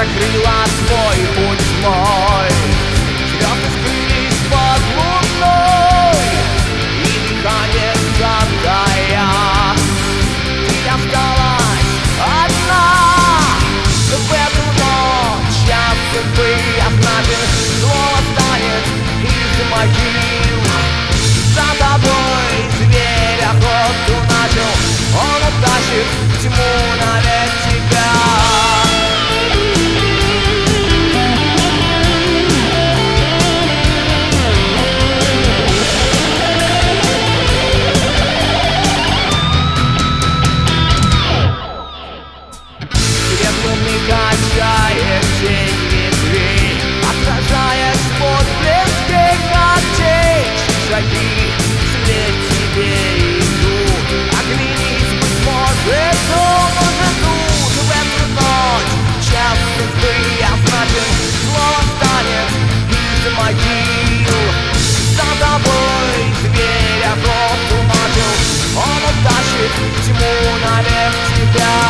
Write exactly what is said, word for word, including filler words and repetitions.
закрыла свой путь злой. Звезды скрылись под луной, и дыхание затая. Ты осталась одна в эту ночь. Час судьбы означен, зло станет из могил. За тобой зверь охоту начал, он утащит тьму навек тебя. Светлыми качает тень ветвей, отражая отблески когтей. Шаги вслед тебе идут, оглянись, быть может, он уже тут. В эту ночь час судьбы означен, зло станет из могил. За тобой зверь охоту начал, он утащит тьму навек тебя.